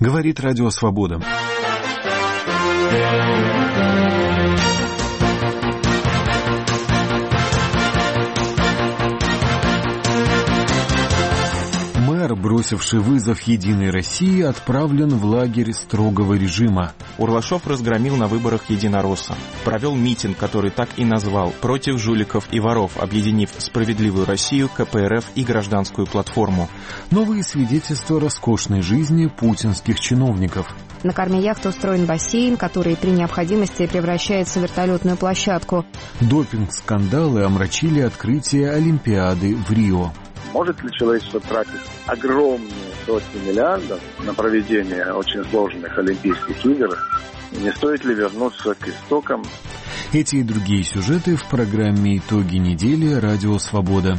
Говорит Радио Свобода. Мэр, бросивший вызов «Единой России», отправлен в лагерь строгого режима. Урлашов разгромил на выборах «Единоросса». Провел митинг, который так и назвал «Против жуликов и воров», объединив «Справедливую Россию», КПРФ и «Гражданскую платформу». Новые свидетельства роскошной жизни путинских чиновников. На корме яхты устроен бассейн, который при необходимости превращается в вертолетную площадку. Допинг-скандалы омрачили открытие Олимпиады в Рио. Может ли человечество тратить огромные сотни миллиардов на проведение очень сложных Олимпийских игр? Не стоит ли вернуться к истокам? Эти и другие сюжеты в программе «Итоги недели» Радио Свобода.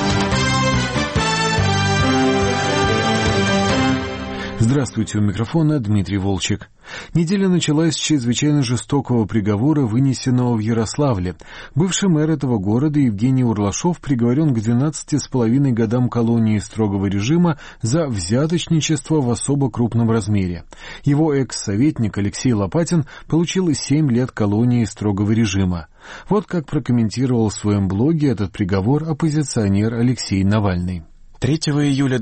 Здравствуйте, у микрофона Дмитрий Волчек. Неделя началась с чрезвычайно жестокого приговора, вынесенного в Ярославле. Бывший мэр этого города Евгений Урлашов приговорен к 12,5 годам колонии строгого режима за взяточничество в особо крупном размере. Его экс-советник Алексей Лопатин получил 7 лет колонии строгого режима. Вот как прокомментировал в своем блоге этот приговор оппозиционер Алексей Навальный. 3 июля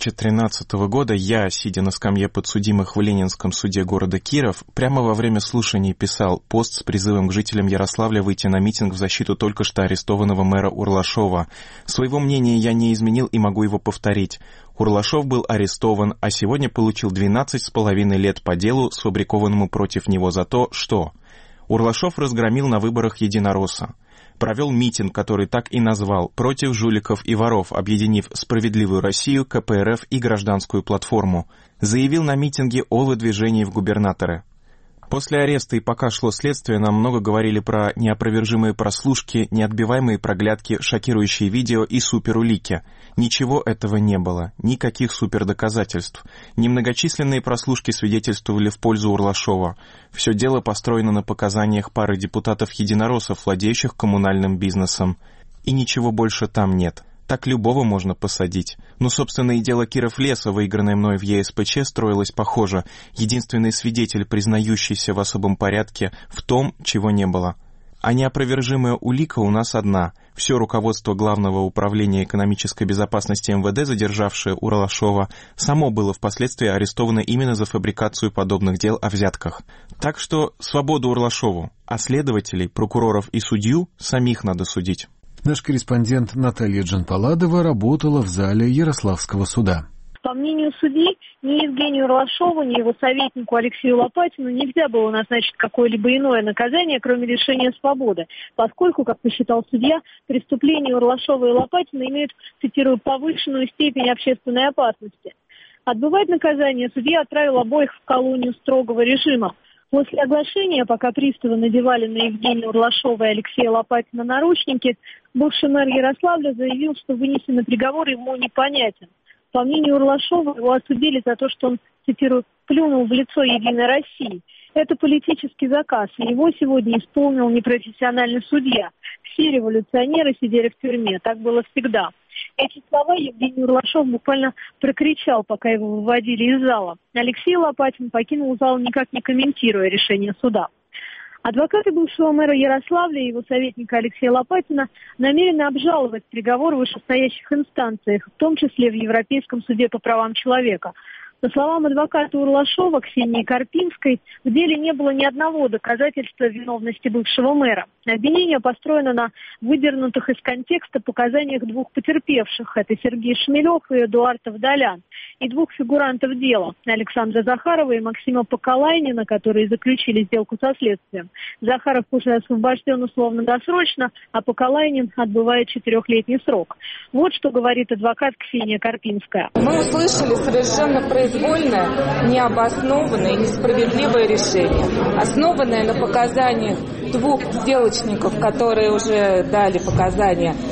2013 года я, сидя на скамье подсудимых в Ленинском суде города Киров, прямо во время слушаний писал пост с призывом к жителям Ярославля выйти на митинг в защиту только что арестованного мэра Урлашова. Своего мнения я не изменил и могу его повторить. Урлашов был арестован, а сегодня получил 12,5 лет по делу, сфабрикованному против него за то, что Урлашов разгромил на выборах «Единоросса». Провел митинг, который так и назвал «Против жуликов и воров», объединив «Справедливую Россию», КПРФ и «Гражданскую платформу». Заявил на митинге о выдвижении в губернаторы. После ареста и пока шло следствие, нам много говорили про неопровержимые прослушки, неотбиваемые проглядки, шокирующие видео и суперулики. Ничего этого не было, никаких супердоказательств. Немногочисленные прослушки свидетельствовали в пользу Урлашова. Все дело построено на показаниях пары депутатов-единороссов, владеющих коммунальным бизнесом. И ничего больше там нет. Так любого можно посадить. Но, собственно, и дело Киров-Леса, выигранное мной в ЕСПЧ, строилось похоже. Единственный свидетель, признающийся в особом порядке в том, чего не было. А неопровержимая улика у нас одна. Все руководство Главного управления экономической безопасности МВД, задержавшее Урлашова, само было впоследствии арестовано именно за фабрикацию подобных дел о взятках. Так что свободу Урлашову, а следователей, прокуроров и судью самих надо судить. Наш корреспондент Наталья Джанпаладова работала в зале Ярославского суда. По мнению судьи, ни Евгению Урлашову, ни его советнику Алексею Лопатину нельзя было назначить какое-либо иное наказание, кроме лишения свободы, поскольку, как посчитал судья, преступления Урлашова и Лопатина имеют, цитирую, повышенную степень общественной опасности. Отбывать наказание судья отправил обоих в колонию строгого режима. После оглашения, пока приставы надевали на Евгения Урлашова и Алексея Лопатина наручники, бывший мэр Ярославля заявил, что вынесенный приговор ему непонятен. По мнению Урлашова, его осудили за то, что он, цитирую, «плюнул в лицо Единой России». Это политический заказ, и его сегодня исполнил непрофессиональный судья. Все революционеры сидели в тюрьме, так было всегда. Эти слова Евгений Урлашов буквально прокричал, пока его выводили из зала. Алексей Лопатин покинул зал, никак не комментируя решение суда. Адвокаты бывшего мэра Ярославля и его советника Алексея Лопатина намерены обжаловать приговор в вышестоящих инстанциях, в том числе в Европейском суде по правам человека. По словам адвоката Урлашова Ксении Карпинской, в деле не было ни одного доказательства виновности бывшего мэра. Обвинение построено на выдернутых из контекста показаниях двух потерпевших. Это Сергей Шмелев и Эдуард Авдалян. И двух фигурантов дела – Александра Захарова и Максима Поколайнина, которые заключили сделку со следствием. Захаров уже освобожден условно-досрочно, а Поколайнин отбывает 4-летний срок. Вот что говорит адвокат Ксения Карпинская. Мы услышали совершенно произвольное, необоснованное и несправедливое решение, основанное на показаниях двух сделочников, которые уже дали показания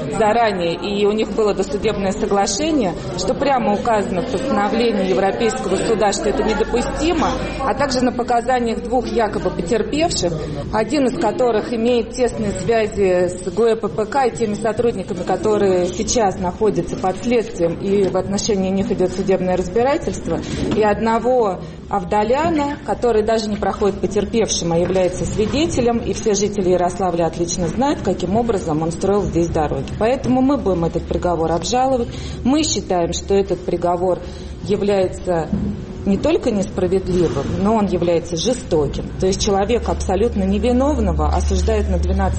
заранее, и у них было досудебное соглашение, что прямо указано в постановлении Европейского суда, что это недопустимо, а также на показаниях двух якобы потерпевших, один из которых имеет тесные связи с ГУЭППК и теми сотрудниками, которые сейчас находятся под следствием, и в отношении них идет судебное разбирательство, и одного Авдаляна, который даже не проходит потерпевшим, а является свидетелем, и все жители Ярославля отлично знают, каким образом он строил здесь дороги. Поэтому мы будем этот приговор обжаловать. Мы считаем, что этот приговор является не только несправедливым, но он является жестоким. То есть человека абсолютно невиновного осуждают на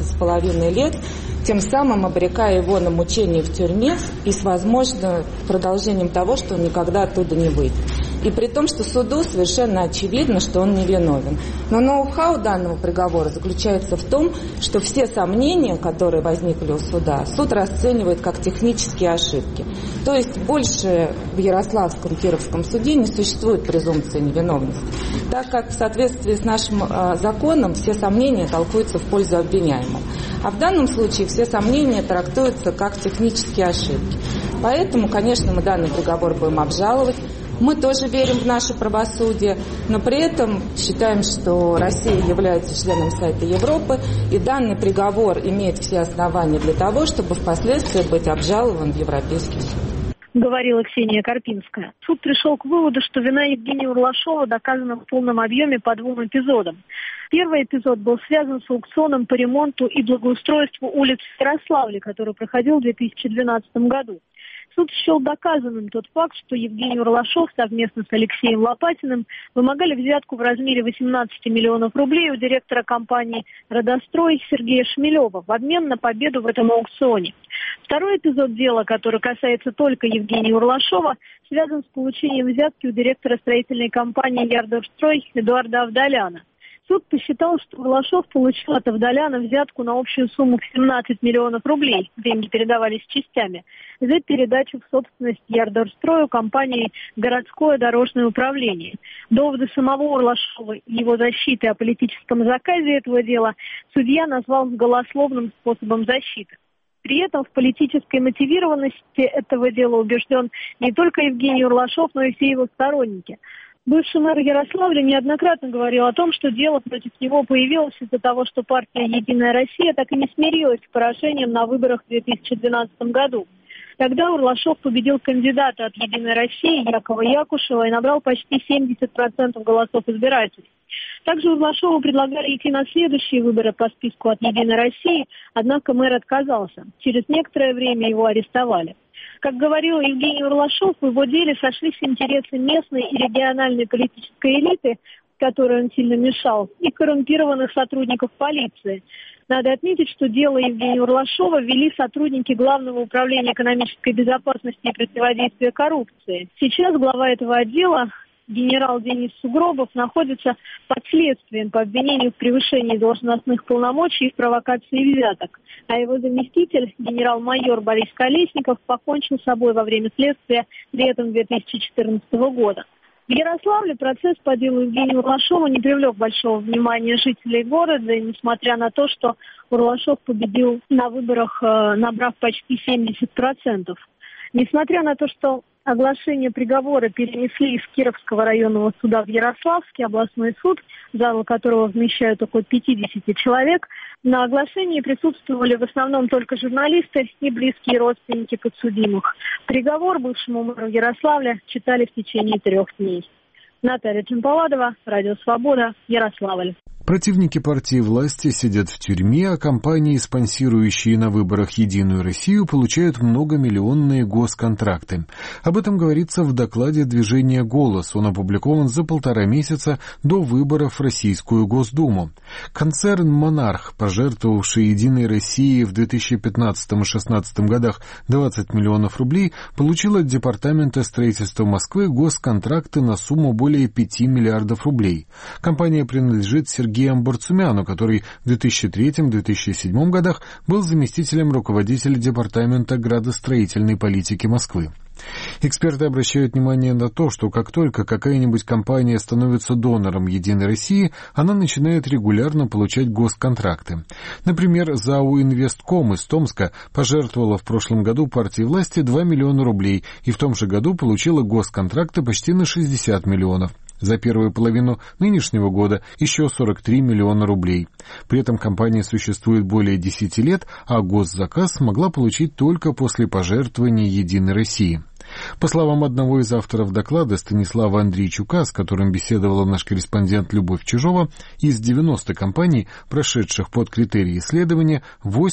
12,5 лет, тем самым обрекая его на мучение в тюрьме и с возможным продолжением того, что он никогда оттуда не выйдет. И при том, что суду совершенно очевидно, что он невиновен. Но ноу-хау данного приговора заключается в том, что все сомнения, которые возникли у суда, суд расценивает как технические ошибки. То есть больше в Ярославском Кировском суде не существует презумпции невиновности, так как в соответствии с нашим законом все сомнения толкуются в пользу обвиняемого. А в данном случае все сомнения трактуются как технические ошибки. Поэтому, конечно, мы данный приговор будем обжаловать. Мы тоже верим в наше правосудие, но при этом считаем, что Россия является членом Совета Европы, и данный приговор имеет все основания для того, чтобы впоследствии быть обжалован в Европейский суд. Говорила Ксения Карпинская. Суд пришел к выводу, что вина Евгения Урлашова доказана в полном объеме по двум эпизодам. Первый эпизод был связан с аукционом по ремонту и благоустройству улиц в Ярославле, который проходил в 2012 году. Суд счел доказанным тот факт, что Евгений Урлашов совместно с Алексеем Лопатиным вымогали взятку в размере 18 миллионов рублей у директора компании «Родострой» Сергея Шмелева в обмен на победу в этом аукционе. Второй эпизод дела, который касается только Евгения Урлашова, связан с получением взятки у директора строительной компании «Ярдорстрой» Эдуарда Авдаляна. Суд посчитал, что Урлашов получил от Авдаляна взятку на общую сумму в 17 миллионов рублей, деньги передавались частями, за передачу в собственность Ярдорстрою компании «Городское дорожное управление». Доводы самого Урлашова и его защиты о политическом заказе этого дела судья назвал голословным способом защиты. При этом в политической мотивированности этого дела убежден не только Евгений Урлашов, но и все его сторонники. Бывший мэр Ярославля неоднократно говорил о том, что дело против него появилось из-за того, что партия «Единая Россия» так и не смирилась с поражением на выборах в 2012 году. Тогда Урлашов победил кандидата от «Единой России» Якова Якушева и набрал почти 70% голосов избирателей. Также Урлашову предлагали идти на следующие выборы по списку от «Единой России», однако мэр отказался. Через некоторое время его арестовали. Как говорил Евгений Урлашов, в его деле сошлись интересы местной и региональной политической элиты, которой он сильно мешал, и коррумпированных сотрудников полиции. Надо отметить, что дело Евгения Урлашова вели сотрудники Главного управления экономической безопасности и противодействия коррупции. Сейчас глава этого отдела, генерал Денис Сугробов, находится под следствием по обвинению в превышении должностных полномочий и в провокации взяток. А его заместитель, генерал-майор Борис Колесников, покончил с собой во время следствия летом 2014 года. В Ярославле процесс по делу Евгения Урлашова не привлек большого внимания жителей города, и несмотря на то, что Урлашов победил на выборах, набрав почти 70%. Несмотря на то, что оглашение приговора перенесли из Кировского районного суда в Ярославский областной суд, зал которого вмещает около 50 человек, на оглашении присутствовали в основном только журналисты и близкие родственники подсудимых. Приговор бывшему мэру Ярославля читали в течение 3 дней. Наталья Чемпаладова, Радио Свобода, Ярославль. Противники партии власти сидят в тюрьме, а компании, спонсирующие на выборах «Единую Россию», получают многомиллионные госконтракты. Об этом говорится в докладе движения «Голос». Он опубликован за 1,5 месяца до выборов в Российскую Госдуму. Концерн «Монарх», пожертвовавший «Единой России» в 2015 и 2016 годах 20 миллионов рублей, получил от Департамента строительства Москвы госконтракты на сумму более 5 миллиардов рублей. Компания принадлежит Сергею Сергеем Барцумяну, который в 2003-2007 годах был заместителем руководителя Департамента градостроительной политики Москвы. Эксперты обращают внимание на то, что как только какая-нибудь компания становится донором «Единой России», она начинает регулярно получать госконтракты. Например, ЗАО «Инвестком» из Томска пожертвовала в прошлом году партии власти 2 миллиона рублей и в том же году получила госконтракты почти на 60 миллионов. За первую половину нынешнего года еще 43 миллиона рублей. При этом компания существует более 10 лет, а госзаказ смогла получить только после пожертвований «Единой России». По словам одного из авторов доклада Станислава Андрейчука, с которым беседовала наш корреспондент Любовь Чижова, из 90 компаний, прошедших под критерии исследования,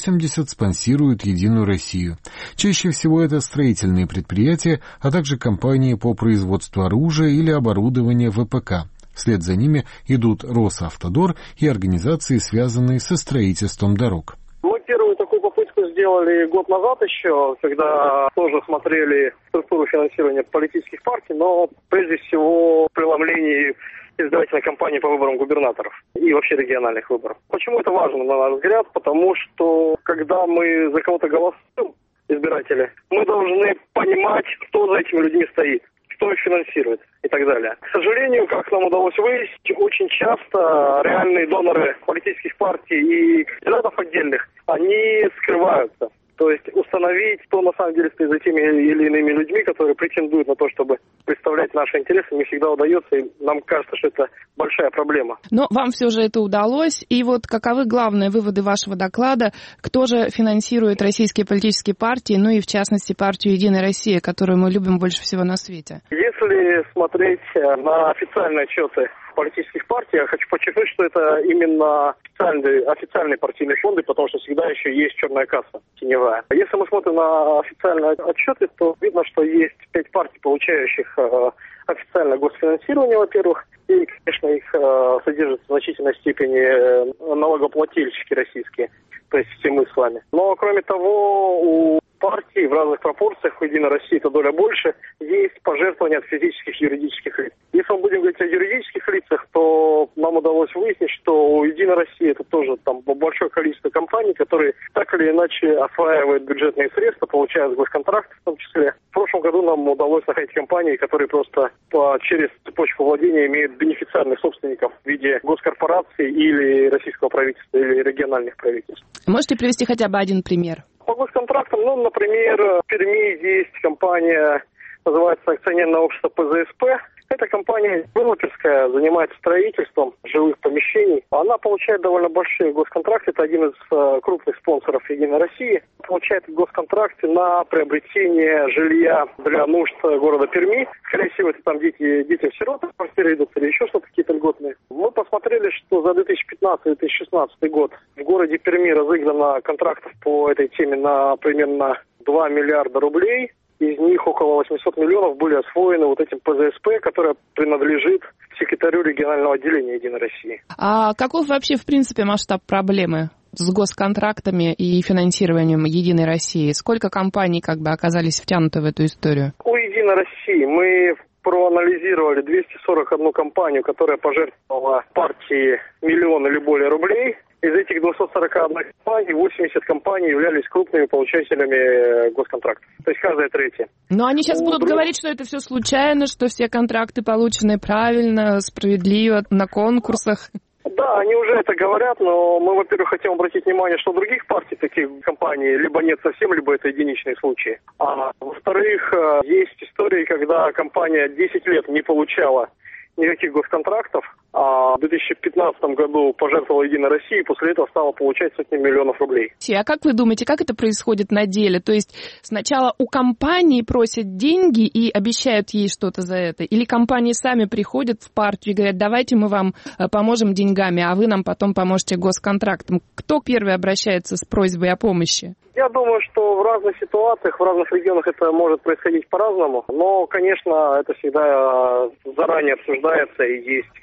80 спонсируют «Единую Россию». Чаще всего это строительные предприятия, а также компании по производству оружия или оборудования ВПК. Вслед за ними идут Росавтодор и организации, связанные со строительством дорог. Первую такую попытку сделали год назад еще, когда тоже смотрели структуру финансирования политических партий, но прежде всего преломлении избирательной кампании по выборам губернаторов и вообще региональных выборов. Почему это важно, на наш взгляд? Потому что когда мы за кого-то голосуем, избиратели, мы должны понимать, кто за этими людьми стоит, кто их финансирует и так далее. К сожалению, как нам удалось выяснить, очень часто реальные доноры политических партий и кандидатов отдельных, они скрываются. То есть установить, кто на самом деле стоит за теми или иными людьми, которые претендуют на то, чтобы представлять наши интересы, не всегда удается, и нам кажется, что это большая проблема. Но вам все же это удалось, и вот каковы главные выводы вашего доклада, кто же финансирует российские политические партии, ну и в частности партию «Единая Россия», которую мы любим больше всего на свете? Если смотреть на официальные отчеты политических партий, я хочу подчеркнуть, что это именно официальные партийные фонды, потому что всегда еще есть черная касса, теневая. Если мы смотрим на официальные отчеты, то видно, что есть 5 партий, получающих официальное госфинансирование, во-первых, и, конечно, их содержат в значительной степени налогоплательщики российские, то есть все мы с вами. Но, кроме того, у партий в разных пропорциях, у «Единой России» это доля больше, есть пожертвования от физических и юридических лиц. Если мы будем говорить о юридических лицах, то нам удалось выяснить, что у «Единой России» это тоже там большое количество компаний, которые так или иначе осваивают бюджетные средства, получают госконтракты в том числе. В прошлом году нам удалось находить компании, которые просто через цепочку владения имеют бенефициарных собственников в виде госкорпораций или российского правительства, или региональных правительств. Можете привести хотя бы один пример? По госконтрактам, например, в Перми есть компания, называется акционерное общество ПЗСП. Эта компания девелоперская, занимается строительством жилых помещений. Она получает довольно большие госконтракты. Это один из крупных спонсоров «Единой России». Получает госконтракты на приобретение жилья для нужд города Перми. Скорее всего, это там детям-сирот квартиры идут или еще что-то, какие-то льготные. Мы посмотрели, что за 2015-2016 год в городе Перми разыграно контрактов по этой теме на примерно 2 миллиарда рублей. Из них около 800 миллионов были освоены вот этим ПЗСП, которое принадлежит секретарю регионального отделения «Единой России». А каков вообще, в принципе, масштаб проблемы с госконтрактами и финансированием «Единой России»? Сколько компаний оказались втянуты в эту историю? У «Единой России» мы проанализировали 241 компанию, которая пожертвовала партии миллион или более рублей. Из этих 241 компаний 80 компаний являлись крупными получателями госконтрактов. То есть каждая третья. Но они сейчас будут говорить, что это все случайно, что все контракты получены правильно, справедливо, на конкурсах. Да, они уже это говорят, но мы, во-первых, хотим обратить внимание, что у других партий таких компаний либо нет совсем, либо это единичные случаи. А во-вторых, есть истории, когда компания 10 лет не получала никаких госконтрактов, а в 2015 году пожертвовала «Единой России», и после этого стала получать сотни миллионов рублей. А как вы думаете, как это происходит на деле? То есть сначала у компании просят деньги и обещают ей что-то за это? Или компании сами приходят в партию и говорят, давайте мы вам поможем деньгами, а вы нам потом поможете госконтрактом? Кто первый обращается с просьбой о помощи? Я думаю, что в разных ситуациях, в разных регионах это может происходить по-разному. Но, конечно, это всегда заранее обсуждается и есть какие-то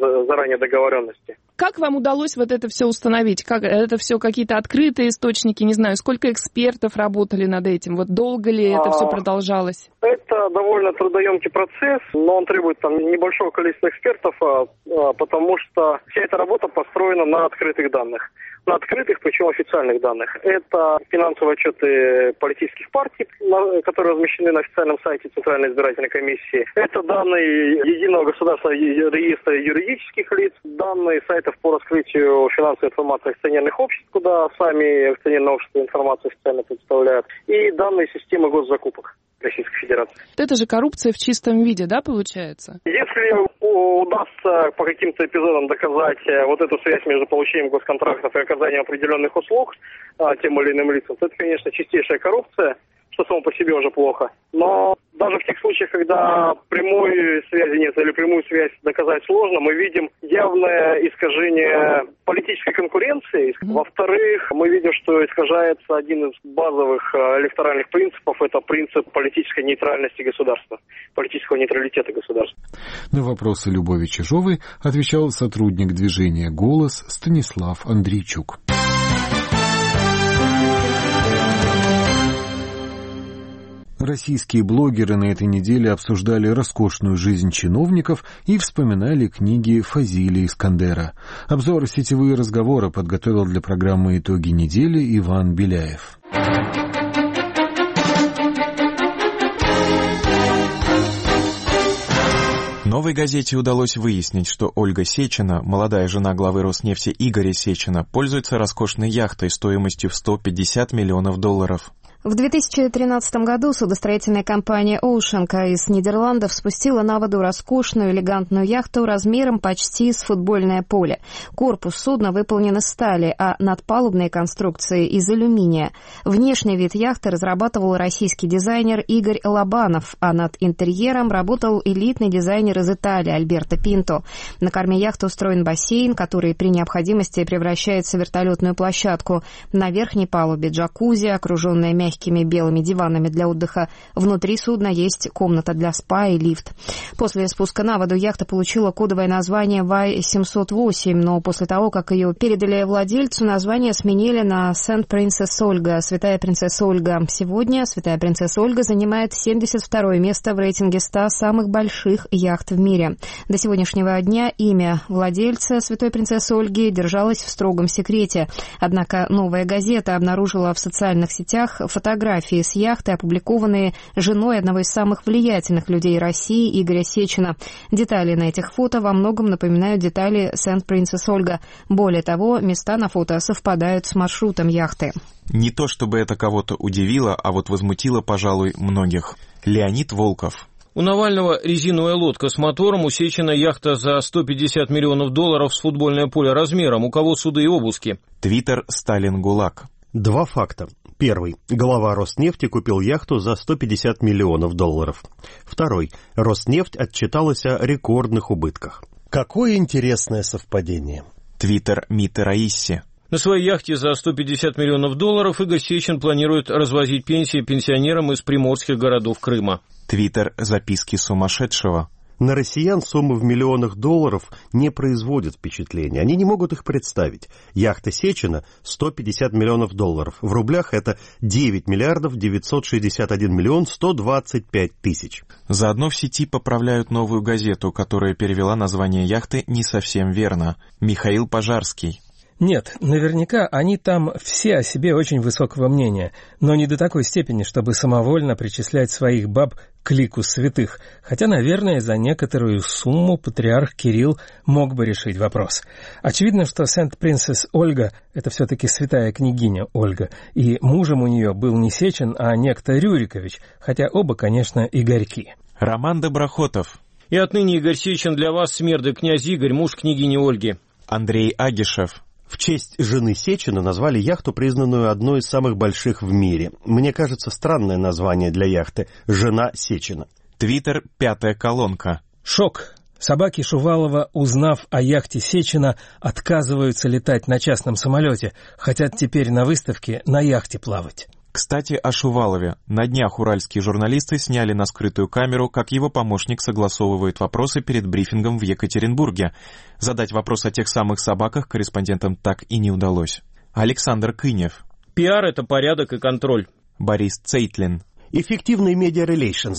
заранее договоренности. Как вам удалось вот это все установить? Как это все какие-то открытые источники? Не знаю, сколько экспертов работали над этим? Вот долго ли это все продолжалось? Это довольно трудоемкий процесс, но он требует там небольшого количества экспертов, потому что вся эта работа построена на открытых данных. На открытых, причем официальных данных. Это финансовые отчеты политических партий, которые размещены на официальном сайте Центральной избирательной комиссии. Это данные Единого государственного реестра юридических лиц, данные сайтов по раскрытию финансовой информации акционерных обществ, куда сами акционерные общества информацию официально представляют, и данные системы госзакупок Российской Федерации. Это же коррупция в чистом виде, да, получается? Если удастся по каким-то эпизодам доказать вот эту связь между получением госконтрактов и оказанием определенных услуг тем или иным лицам, то это, конечно, чистейшая коррупция, что само по себе уже плохо. Но даже в тех случаях, когда прямой связи нет или прямую связь доказать сложно, мы видим явное искажение политической конкуренции. Во-вторых, мы видим, что искажается один из базовых электоральных принципов, это принцип политической нейтральности государства, политического нейтралитета государства. На вопросы Любови Чижовой отвечал сотрудник движения «Голос» Станислав Андрейчук. Российские блогеры на этой неделе обсуждали роскошную жизнь чиновников и вспоминали книги Фазилия Искандера. Обзор «Сетевые разговоры» подготовил для программы «Итоги недели» Иван Беляев. «Новой газете» удалось выяснить, что Ольга Сечина, молодая жена главы Роснефти Игоря Сечина, пользуется роскошной яхтой стоимостью в $150 миллионов. В 2013 году судостроительная компания «Оушенка» из Нидерландов спустила на воду роскошную элегантную яхту размером почти с футбольное поле. Корпус судна выполнен из стали, а надпалубные конструкции из алюминия. Внешний вид яхты разрабатывал российский дизайнер Игорь Лобанов, а над интерьером работал элитный дизайнер из Италии Альберто Пинто. На корме яхты устроен бассейн, который при необходимости превращается в вертолетную площадку. На верхней палубе джакузи, окруженная мягкими белыми диванами для отдыха. Внутри судна есть комната для спа и лифт. После спуска на воду яхта получила кодовое название Y-708, но после того, как ее передали владельцу, название сменили на Saint Princess Olga, Святая принцесса Ольга. Сегодня Святая принцесса Ольга занимает 72-е место в рейтинге 100 самых больших яхт в мире. До сегодняшнего дня имя владельца Святой принцессы Ольги держалось в строгом секрете. Однако «Новая газета» обнаружила в социальных сетях фотографии с яхты, опубликованные женой одного из самых влиятельных людей России Игоря Сечина. Детали на этих фото во многом напоминают детали Saint Princess Olga. Более того, места на фото совпадают с маршрутом яхты. Не то чтобы это кого-то удивило, а вот возмутило, пожалуй, многих. Леонид Волков. У Навального резиновая лодка с мотором, у Сечина яхта за $150 миллионов с футбольное поле размером. У кого суды и обыски? Твиттер Сталин ГУЛАГ. Два факта. Первый. Глава Роснефти купил яхту за $150 миллионов. Второй. Роснефть отчиталась о рекордных убытках. Какое интересное совпадение. Твиттер Миты Раисси. На своей яхте за $150 миллионов Игорь Сечин планирует развозить пенсии пенсионерам из приморских городов Крыма. Твиттер Записки сумасшедшего. На россиян суммы в миллионах долларов не производят впечатления. Они не могут их представить. Яхта Сечина – $150 миллионов. В рублях это 9 миллиардов 961 миллион 125 тысяч. Заодно в сети поправляют «Новую газету», которая перевела название яхты не совсем верно. Михаил Пожарский. Нет, наверняка они там все о себе очень высокого мнения, но не до такой степени, чтобы самовольно причислять своих баб к лику святых, хотя, наверное, за некоторую сумму патриарх Кирилл мог бы решить вопрос. Очевидно, что Saint Princess Ольга – это все-таки святая княгиня Ольга, и мужем у нее был не Сечин, а некто Рюрикович, хотя оба, конечно, Игорьки. Роман Доброхотов. И отныне Игорь Сечин для вас, смерды князь Игорь, муж княгини Ольги. Андрей Агишев. В честь жены Сечина назвали яхту, признанную одной из самых больших в мире. Мне кажется, странное название для яхты «Жена Сечина». Твиттер «Пятая колонка». Шок. Собаки Шувалова, узнав о яхте Сечина, отказываются летать на частном самолете, хотят теперь на выставке на яхте плавать. Кстати, о Шувалове. На днях уральские журналисты сняли на скрытую камеру, как его помощник согласовывает вопросы перед брифингом в Екатеринбурге. Задать вопрос о тех самых собаках корреспондентам так и не удалось. Александр Кынев. Пиар — это порядок и контроль. Борис Цейтлин. Эффективный медиа-релейшнс,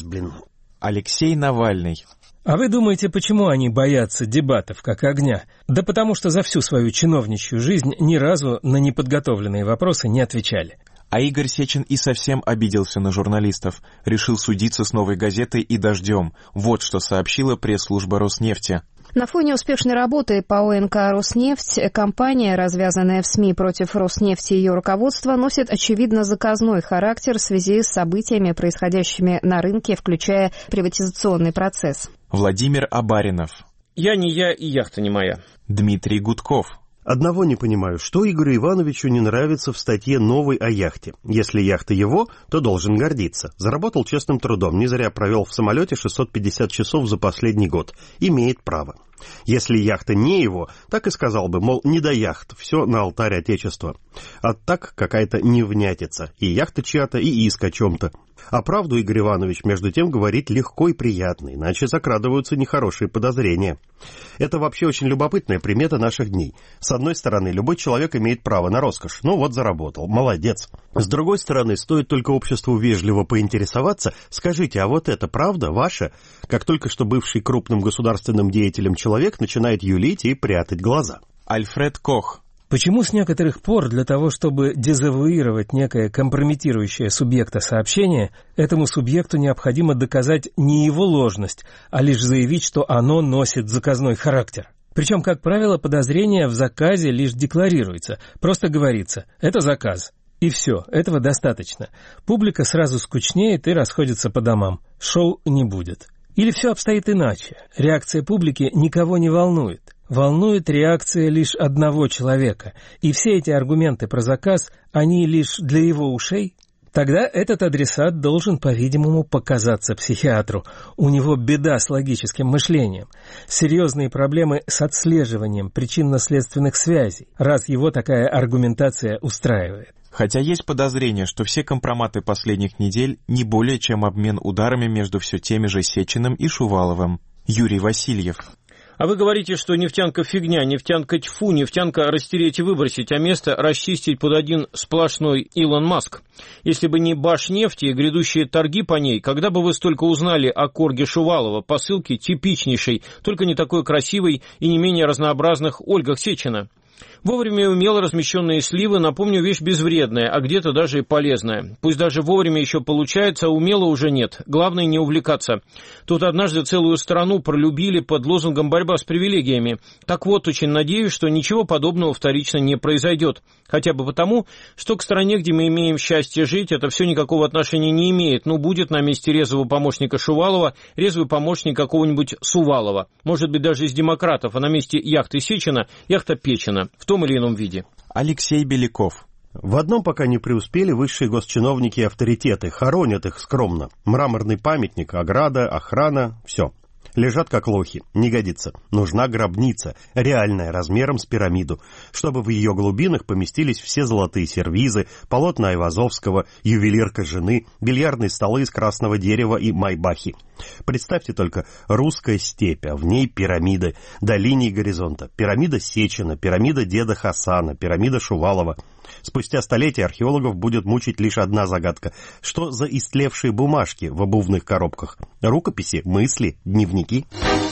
Алексей Навальный. А вы думаете, почему они боятся дебатов, как огня? Да потому что за всю свою чиновничью жизнь ни разу на неподготовленные вопросы не отвечали. А Игорь Сечин и совсем обиделся на журналистов. Решил судиться с «Новой газетой» и «Дождем». Вот что сообщила пресс-служба Роснефти. На фоне успешной работы по ОНК «Роснефть» кампания, развязанная в СМИ против Роснефти и ее руководства, носит, очевидно, заказной характер в связи с событиями, происходящими на рынке, включая приватизационный процесс. Владимир Абаринов. Я не я, и яхта не моя. Дмитрий Гудков. Одного не понимаю, что Игорю Ивановичу не нравится в статье «Новой» о яхте. Если яхта его, то должен гордиться. Заработал честным трудом, не зря провел в самолете 650 часов за последний год. Имеет право. Если яхта не его, так и сказал бы, мол, не до яхт, все на алтарь Отечества. А так какая-то невнятица. И яхта чья-то, и иск о чем-то. А правду Игорь Иванович, между тем, говорит легко и приятно, иначе закрадываются нехорошие подозрения. Это вообще очень любопытная примета наших дней. С одной стороны, любой человек имеет право на роскошь. Ну вот заработал, молодец. С другой стороны, стоит только обществу вежливо поинтересоваться, скажите, а вот это правда, ваше? Как только что бывший крупным государственным деятелем человек начинает юлить и прятать глаза. Альфред Кох. Почему с некоторых пор для того, чтобы дезавуировать некое компрометирующее субъекта сообщение, этому субъекту необходимо доказать не его ложность, а лишь заявить, что оно носит заказной характер? Причем, как правило, подозрение в заказе лишь декларируется, просто говорится «это заказ». И все, этого достаточно. Публика сразу скучнеет и расходится по домам. Шоу не будет. Или все обстоит иначе. Реакция публики никого не волнует. Волнует реакция лишь одного человека. И все эти аргументы про заказ, они лишь для его ушей? Тогда этот адресат должен, по-видимому, показаться психиатру. У него беда с логическим мышлением. Серьезные проблемы с отслеживанием причинно-следственных связей, раз его такая аргументация устраивает. Хотя есть подозрение, что все компроматы последних недель не более чем обмен ударами между все теми же Сечиным и Шуваловым. Юрий Васильев. А вы говорите, что нефтянка фигня, нефтянка тьфу, нефтянка растереть и выбросить, а место расчистить под один сплошной Илон Маск. Если бы не Башнефти и грядущие торги по ней, когда бы вы столько узнали о корге Шувалова, посылке типичнейшей, только не такой красивой и не менее разнообразных Ольгах Сечина? Вовремя и умело размещенные сливы, напомню, вещь безвредная, а где-то даже и полезная. Пусть даже вовремя еще получается, а умело уже нет. Главное не увлекаться. Тут однажды целую страну пролюбили под лозунгом «борьба с привилегиями». Так вот, очень надеюсь, что ничего подобного вторично не произойдет. Хотя бы потому, что к стране, где мы имеем счастье жить, это все никакого отношения не имеет. Ну, будет на месте резвого помощника Шувалова резвый помощник какого-нибудь Сувалова. Может быть, даже из демократов, а на месте яхты Сечина яхта Печина. В том или ином виде. Алексей Беляков. В одном пока не преуспели высшие госчиновники и авторитеты, хоронят их скромно. Мраморный памятник, ограда, охрана, все. Лежат как лохи, не годится. Нужна гробница, реальная, размером с пирамиду, чтобы в ее глубинах поместились все золотые сервизы, полотна Айвазовского, ювелирка жены, бильярдные столы из красного дерева и майбахи. Представьте только, русская степь, а в ней пирамиды, до линии горизонта. Пирамида Сечина, пирамида деда Хасана, пирамида Шувалова. Спустя столетия археологов будет мучить лишь одна загадка. Что за истлевшие бумажки в обувных коробках? Рукописи, мысли, дневники?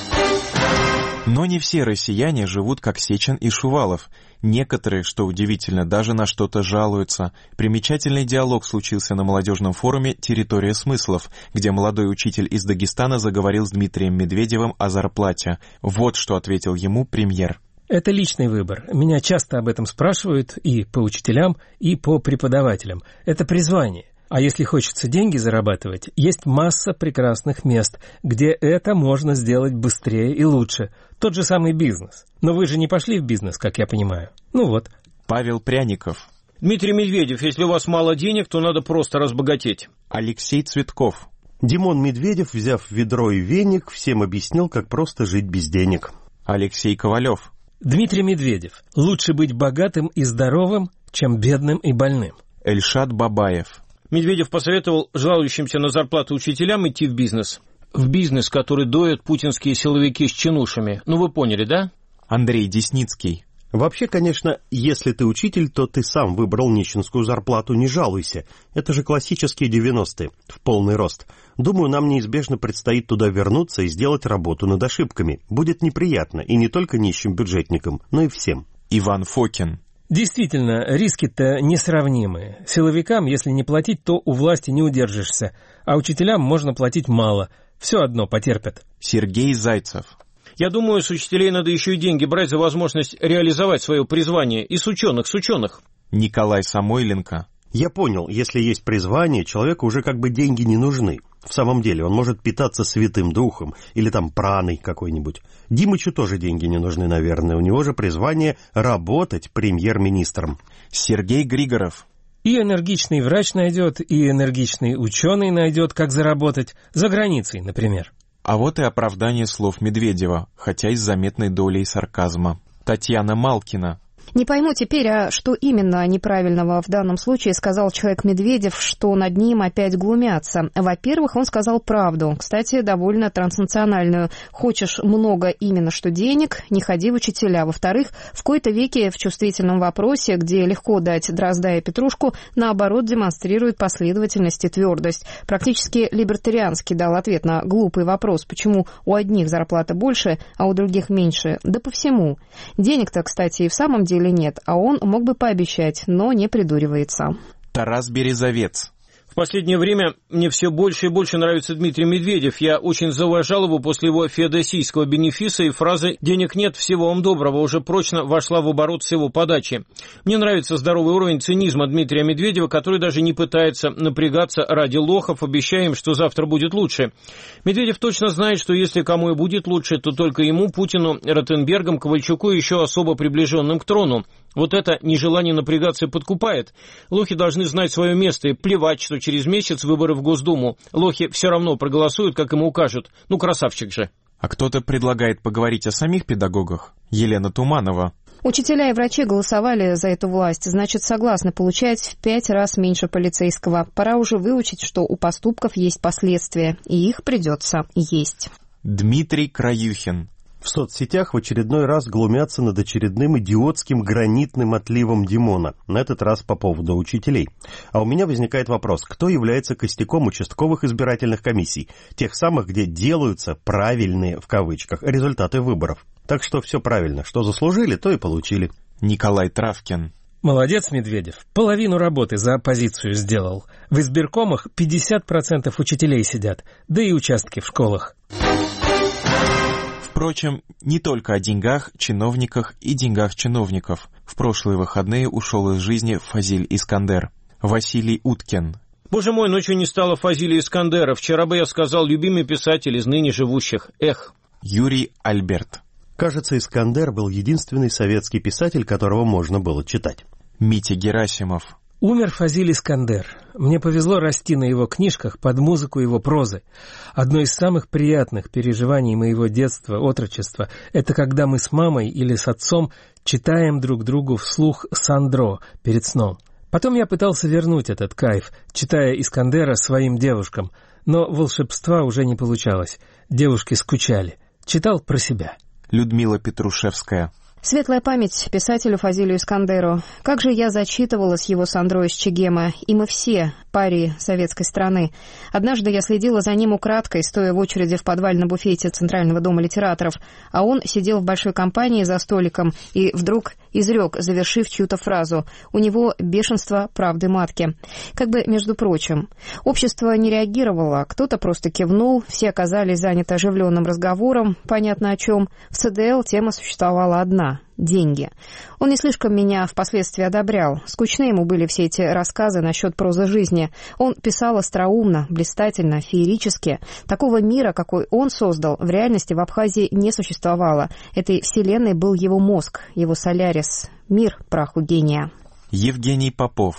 Но не все россияне живут как Сечин и Шувалов. Некоторые, что удивительно, даже на что-то жалуются. Примечательный диалог случился на молодежном форуме «Территория смыслов», где молодой учитель из Дагестана заговорил с Дмитрием Медведевым о зарплате. Вот что ответил ему премьер. Это личный выбор. Меня часто об этом спрашивают и по учителям, и по преподавателям. Это призвание. А если хочется деньги зарабатывать, есть масса прекрасных мест, где это можно сделать быстрее и лучше. Тот же самый бизнес. Но вы же не пошли в бизнес, как я понимаю. Ну вот. Павел Пряников. Дмитрий Медведев, если у вас мало денег, то надо просто разбогатеть. Алексей Цветков. Димон Медведев, взяв ведро и веник, всем объяснил, как просто жить без денег. Алексей Ковалев. Дмитрий Медведев. Лучше быть богатым и здоровым, чем бедным и больным. Эльшад Бабаев. Медведев посоветовал жалующимся на зарплату учителям идти в бизнес. В бизнес, который доят путинские силовики с чинушами. Ну, вы поняли, да? Андрей Десницкий. Вообще, конечно, если ты учитель, то ты сам выбрал нищенскую зарплату, не жалуйся. Это же классические 90-е, в полный рост. Думаю, нам неизбежно предстоит туда вернуться и сделать работу над ошибками. Будет неприятно, и не только нищим бюджетникам, но и всем. Иван Фокин. Действительно, риски-то несравнимые. Силовикам, если не платить, то у власти не удержишься, а учителям можно платить мало. Все одно потерпят. Сергей Зайцев. Я думаю, с учителей надо еще и деньги брать за возможность реализовать свое призвание. И с ученых. Николай Самойленко. Я понял, если есть призвание, человеку уже как бы деньги не нужны. В самом деле, он может питаться Святым Духом или там праной какой-нибудь. Димычу тоже деньги не нужны, наверное. У него же призвание работать премьер-министром. Сергей Григоров. И энергичный врач найдет, и энергичный ученый найдет, как заработать. За границей, например. А вот и оправдание слов Медведева, хотя и с заметной долей сарказма. Татьяна Малкина. Не пойму теперь, а что именно неправильного в данном случае сказал человек Медведев, что над ним опять глумятся. Во-первых, он сказал правду, кстати, довольно транснациональную. Хочешь много именно что денег, не ходи в учителя. Во-вторых, в кои-то веке в чувствительном вопросе, где легко дать дрозда и петрушку, наоборот демонстрирует последовательность и твердость. Практически либертарианский дал ответ на глупый вопрос, почему у одних зарплата больше, а у других меньше. Да по всему. Денег-то, кстати, и в самом деле нет, а он мог бы пообещать, но не придуривается. Тарас Березовец. В последнее время мне все больше и больше нравится Дмитрий Медведев. Я очень зауважал его после его феодосийского бенефиса, и фраза «денег нет, всего вам доброго» уже прочно вошла в оборот с его подачи. Мне нравится здоровый уровень цинизма Дмитрия Медведева, который даже не пытается напрягаться ради лохов, обещая им, что завтра будет лучше. Медведев точно знает, что если кому и будет лучше, то только ему, Путину, Ротенбергам, Ковальчуку и еще особо приближенным к трону. Вот это нежелание напрягаться подкупает. Лохи должны знать свое место и плевать, что через месяц выборы в Госдуму. Лохи все равно проголосуют, как ему укажут. Ну, красавчик же. А кто-то предлагает поговорить о самих педагогах? Елена Туманова. Учителя и врачи голосовали за эту власть, значит, согласны получать в 5 раз меньше полицейского. Пора уже выучить, что у поступков есть последствия, и их придется есть. Дмитрий Краюхин. В соцсетях в очередной раз глумятся над очередным идиотским гранитным отливом Димона, на этот раз по поводу учителей. А у меня возникает вопрос, кто является костяком участковых избирательных комиссий, тех самых, где делаются «правильные» в кавычках результаты выборов. Так что все правильно, что заслужили, то и получили. Николай Травкин. Молодец, Медведев. Половину работы за оппозицию сделал. В избиркомах 50% учителей сидят, да и участки в школах. Впрочем, не только о деньгах, чиновниках и деньгах чиновников. В прошлые выходные ушел из жизни Фазиль Искандер. Василий Уткин. Боже мой, ночью не стало Фазилия Искандера. Вчера бы я сказал, любимый писатель из ныне живущих. Эх. Юрий Альберт. Кажется, Искандер был единственный советский писатель, которого можно было читать. Митя Герасимов. Умер Фазиль Искандер. Мне повезло расти на его книжках под музыку его прозы. Одно из самых приятных переживаний моего детства, отрочества, это когда мы с мамой или с отцом читаем друг другу вслух Сандро перед сном. Потом я пытался вернуть этот кайф, читая Искандера своим девушкам, но волшебства уже не получалось. Девушки скучали. Читал про себя. Людмила Петрушевская. Светлая память писателю Фазилию Искандеру. Как же я зачитывалась его Сандро из Чегема, и мы все, парии советской страны. Однажды я следила за ним украдкой, стоя в очереди в подвальном буфете Центрального дома литераторов, а он сидел в большой компании за столиком и вдруг изрек, завершив чью-то фразу: «У него бешенство правды матки». Как бы, между прочим, общество не реагировало, кто-то просто кивнул, все оказались заняты оживленным разговором, понятно о чем. В ЦДЛ тема существовала одна — деньги. Он не слишком меня впоследствии одобрял. Скучны ему были все эти рассказы насчет прозы жизни. Он писал остроумно, блистательно, феерически. Такого мира, какой он создал, в реальности в Абхазии не существовало. Этой вселенной был его мозг, его солярис. Мир праху гения. Евгений Попов.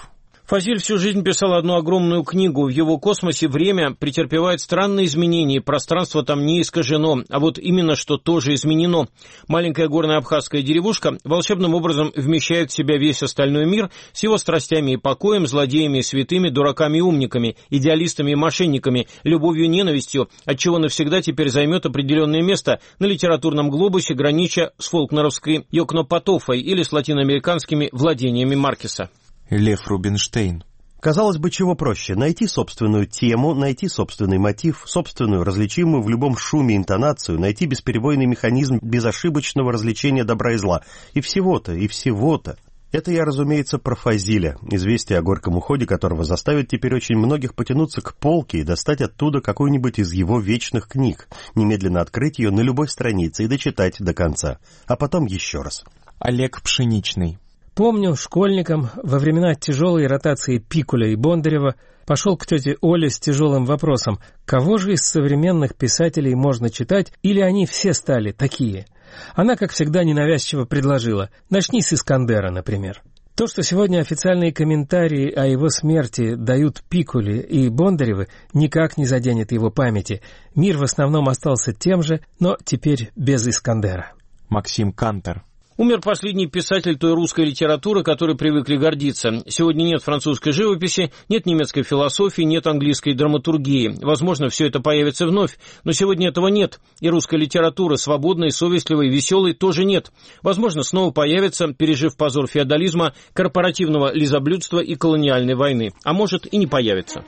Фазиль всю жизнь писал одну огромную книгу. В его космосе время претерпевает странные изменения, пространство там не искажено, а вот именно что тоже изменено. Маленькая горная абхазская деревушка волшебным образом вмещает в себя весь остальной мир с его страстями и покоем, злодеями и святыми, дураками и умниками, идеалистами и мошенниками, любовью и ненавистью, отчего навсегда теперь займет определенное место на литературном глобусе, гранича с фолкнеровской Йокнопатофой или с латиноамериканскими владениями Маркеса. Лев Рубинштейн. Казалось бы, чего проще? Найти собственную тему, найти собственный мотив, собственную различимую в любом шуме интонацию, найти бесперебойный механизм безошибочного различения добра и зла. И всего-то, и всего-то. Это я, разумеется, про Фазиля, известие о горьком уходе которого заставит теперь очень многих потянуться к полке и достать оттуда какую-нибудь из его вечных книг, немедленно открыть ее на любой странице и дочитать до конца. А потом еще раз. Олег Пшеничный. Помню, школьником во времена тяжелой ротации Пикуля и Бондарева пошел к тете Оле с тяжелым вопросом, кого же из современных писателей можно читать, или они все стали такие. Она, как всегда, ненавязчиво предложила: начни с Искандера, например. То, что сегодня официальные комментарии о его смерти дают Пикули и Бондаревы, никак не заденет его памяти. Мир в основном остался тем же, но теперь без Искандера. Максим Кантор. Умер последний писатель той русской литературы, которой привыкли гордиться. Сегодня нет французской живописи, нет немецкой философии, нет английской драматургии. Возможно, все это появится вновь, но сегодня этого нет. И русской литературы, свободной, совестливой, веселой, тоже нет. Возможно, снова появится, пережив позор феодализма, корпоративного лизоблюдства и колониальной войны. А может, и не появится.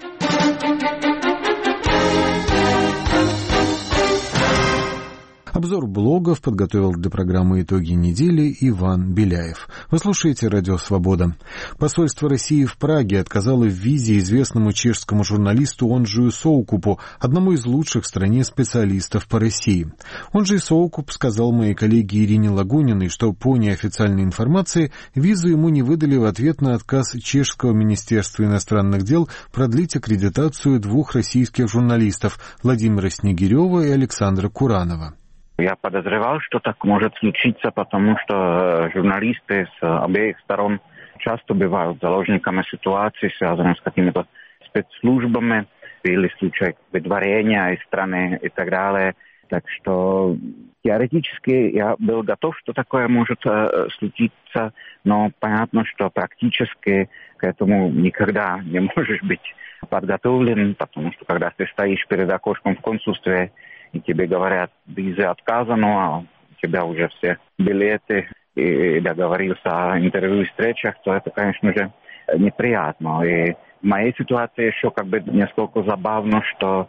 Обзор блогов подготовил для программы «Итоги недели» Иван Беляев. Вы слушаете «Радио Свобода». Посольство России в Праге отказало в визе известному чешскому журналисту Онджию Соукупу, одному из лучших в стране специалистов по России. Онджий Соукуп сказал моей коллеге Ирине Лагуниной, что по неофициальной информации визу ему не выдали в ответ на отказ чешского министерства иностранных дел продлить аккредитацию двух российских журналистов Владимира Снегирева и Александра Куранова. Я подозревал, что так может случиться, потому что журналисты с обеих сторон часто бывают заложниками ситуации, связанных с какими-то спецслужбами или случаи выдворения из страны и так далее. Так что теоретически я был готов, что такое может случиться, но понятно, что практически к этому никогда не можешь быть подготовлен, потому что когда ты стоишь перед окошком в консульстве, и тебе говорят, визы отказано, а у тебя уже все билеты, и договорился о интервью и встречах, то это, конечно же, неприятно. И в моей ситуации еще несколько забавно, что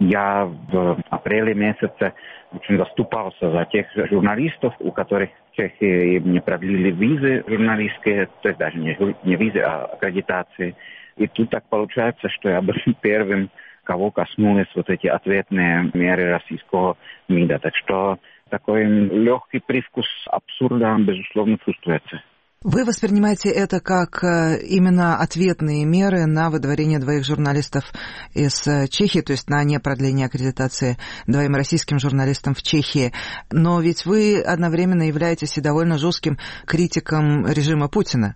я в апреле месяце очень заступался за тех журналистов, у которых в Чехии не продлили визы журналистские, то есть даже не визы, а аккредитации. И тут так получается, что я был первым, кого коснулись эти ответные меры российского МИДа. Так что такой легкий привкус абсурда, безусловно, чувствуется. Вы воспринимаете это как именно ответные меры на выдворение двоих журналистов из Чехии, то есть на непродление аккредитации двоим российским журналистам в Чехии. Но ведь вы одновременно являетесь и довольно жестким критиком режима Путина.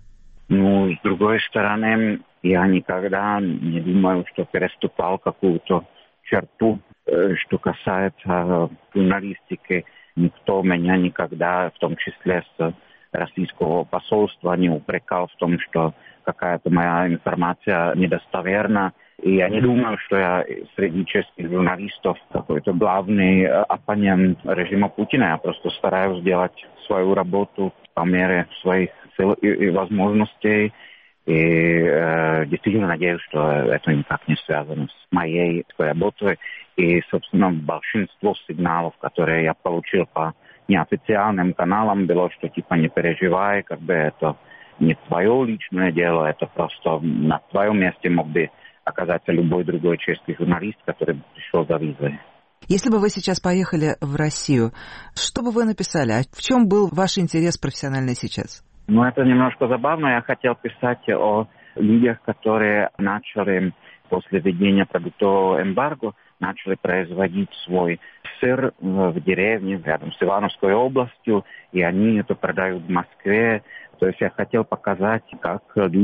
С другой стороны, я никогда не думаю, что переступал какую-то черту, что касается журналистики. Никто меня никогда, в том числе с российского посольства, не упрекал в том, что какая-то моя информация недостоверна. И я не думаю, что я среди чешских журналистов какой-то главный оппонент режима Путина. Я просто стараюсь сделать свою работу по мере своих сил и возможностей. И действительно надеюсь, что это никак не связано с моей работой. И, собственно, большинство сигналов, которые я получил по неофициальным каналам, было, что не переживай, это не твое личное дело, это просто на твоем месте мог бы оказаться любой другой чешский журналист, который пришел за визой. Если бы вы сейчас поехали в Россию, что бы вы написали? В чем был ваш интерес профессиональный сейчас? Это немножко забавно. Я хотел писать о людях, которые начали после введения продуктового эмбарго, начали производить свой сыр в деревне рядом с Ивановской областью, и они это продают в Москве. То есть я хотел показать, как люди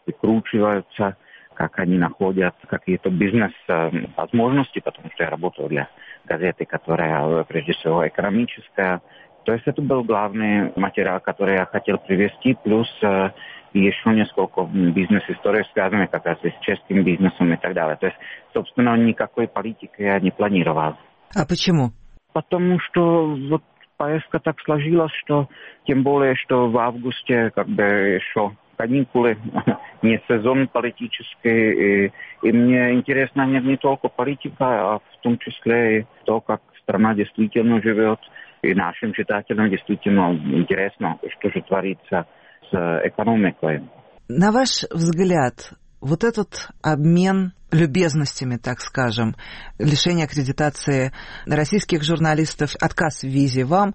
выкручиваются, как они находят какие-то бизнес-возможности, потому что я работал для газеты, которая прежде всего экономическая. То есть это был главный материал, который я хотел привести, плюс еще несколько бизнес-историй, связанных как раз с чешским бизнесом и так далее. То есть, собственно, никакой политики я не планировал. А почему? Потому что вот поездка так сложилась, что тем более, что в августе как бы еще каникулы, не сезон политический, и мне интересна не только политика, а в том числе и то, как страна действительно живет, и нашим читателям действительно интересно, что же творится с экономикой. На ваш взгляд, вот этот обмен любезностями, так скажем, лишение аккредитации российских журналистов, отказ в визе вам,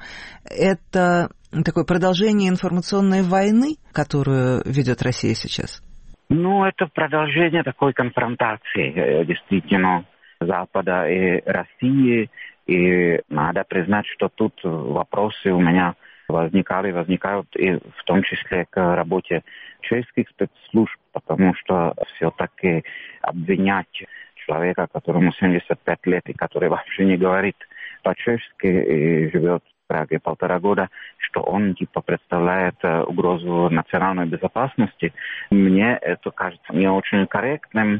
это такое продолжение информационной войны, которую ведет Россия сейчас? Ну, это продолжение такой конфронтации, действительно, Запада и России. И надо признать, что тут вопросы у меня возникают и в том числе к работе чешских спецслужб, потому что все-таки обвинять человека, которому 75 лет и который вообще не говорит по-чешски и живет в Праге 1,5 года, что он типа представляет угрозу национальной безопасности, мне это кажется не очень корректным.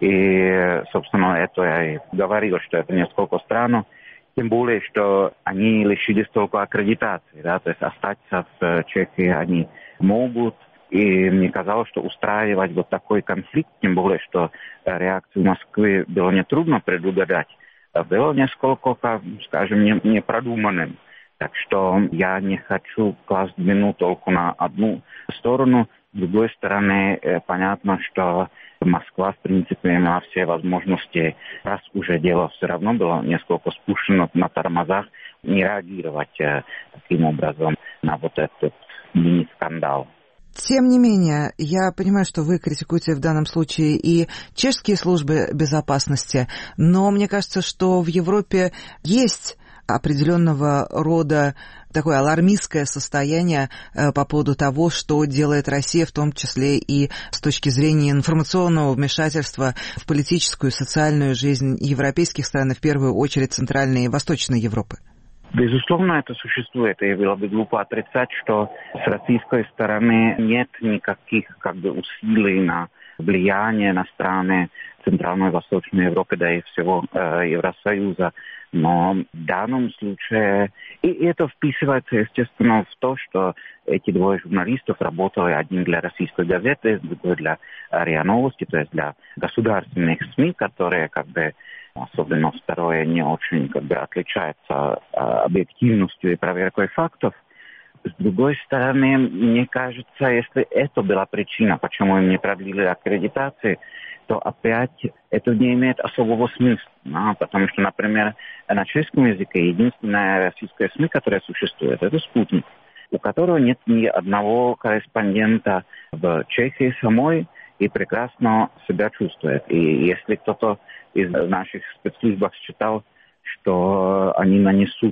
И, собственно, это я и говорил, что это несколько странно. Тем более, что они лишились только аккредитации, да, то есть остаться в Чехии они могут. И мне казалось, что устраивать вот такой конфликт, тем более, что реакцию Москвы было нетрудно предугадать, было несколько, скажем, непродуманным. Так что я не хочу класть вину только на одну сторону. С другой стороны, понятно, что Москва, в принципе, имела все возможности, раз уже дело все равно было несколько спущено на тормозах, не реагировать таким образом на вот этот мини-скандал. Тем не менее, я понимаю, что вы критикуете в данном случае и чешские службы безопасности, но мне кажется, что в Европе есть определенного рода такое алармистское состояние по поводу того, что делает Россия, в том числе и с точки зрения информационного вмешательства в политическую и социальную жизнь европейских стран, и в первую очередь Центральной и Восточной Европы. Безусловно, это существует, и было бы глупо отрицать, что с российской стороны нет никаких усилий на влияние на страны Центральной и Восточной Европы, да и всего Евросоюза. Но в данном случае, и это вписывается, естественно, в то, что эти двое журналистов работали, один для российской газеты, другой для РИА Новости, то есть для государственных СМИ, которые особенно второе, не очень отличается объективностью и проверкой фактов. С другой стороны, мне кажется, если это была причина, почему им не продлили аккредитации, то опять это не имеет особого смысла. Потому что, например, на чешском языке единственная российская СМИ, которая существует, это «Спутник», у которого нет ни одного корреспондента в Чехии самой и прекрасно себя чувствует. И если кто-то из наших спецслужб считал, что они нанесут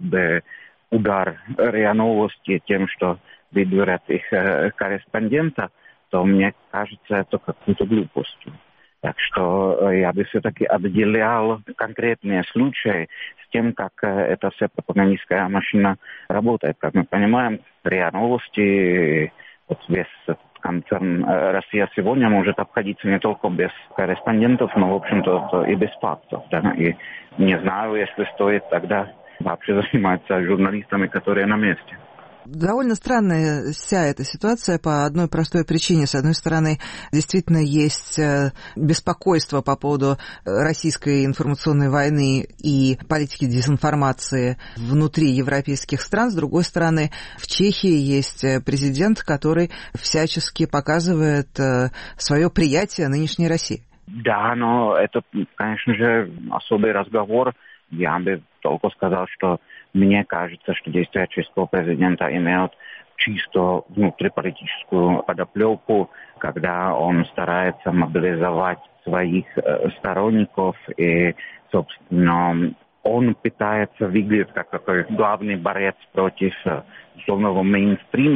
удар РИА Новости тем, что выберут их корреспондента, то мне кажется это какой-то глупостью. Так что я бы все-таки отделял конкретные случаи с тем, как эта вся пропагандистская машина работает. Как мы понимаем, РИА Новости, весь концерн «Россия сегодня» может обходиться не только без корреспондентов, но, в общем-то, и без фактов. Да? И не знаю, если стоит тогда вообще заниматься журналистами, которые на месте. Довольно странная вся эта ситуация по одной простой причине. С одной стороны, действительно есть беспокойство по поводу российской информационной войны и политики дезинформации внутри европейских стран. С другой стороны, в Чехии есть президент, который всячески показывает свое приятие нынешней России. Да, но это, конечно же, особый разговор. Я бы только сказал, что мне кажется, что действия чешского президента имеют чисто внутриполитическую подоплеку, когда он старается мобилизовать своих сторонников и, собственно, он пытается выглядеть как такой главный борец против условного мейнстрима.